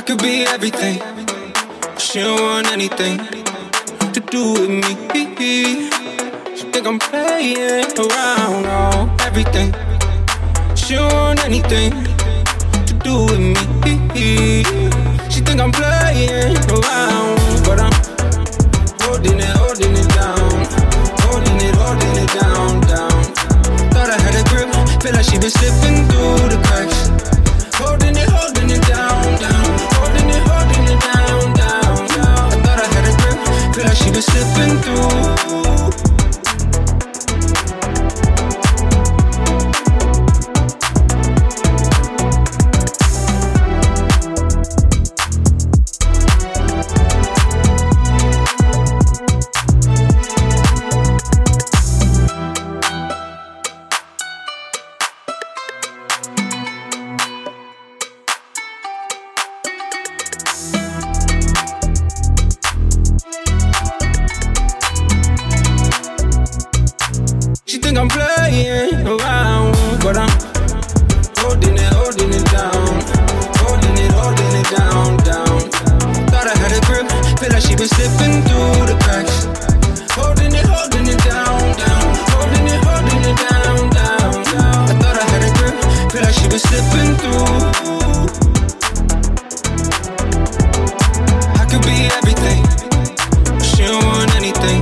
could be everything. She don't want anything to do with me. She think I'm playing around, oh, everything. She don't want anything to do with me. She think I'm playing around, but I'm holding it down, holding it down, down. Thought I had a grip, feel like she been slipping through the cracks. Holding it down, down, holding it down, down, down. I thought I had a grip, feel like she been slipping through. I'm playing around, but I'm holding it down, holding it down, down. Thought I had a grip, feel like she been slipping through the cracks. Holding it down, down, holding it down, down, down. I thought I had a grip, feel like she been slipping through. I could be everything, but she don't want anything.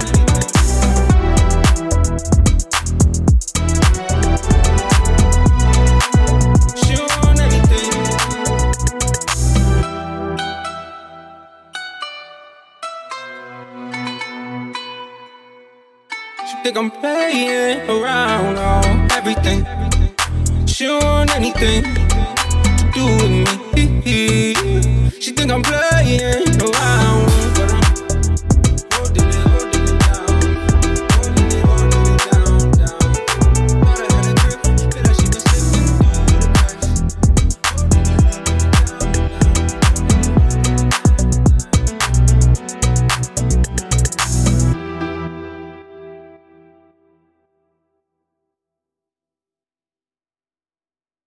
Think I'm playing around, oh, everything. She don't want anything to do with me. She think I'm playing around.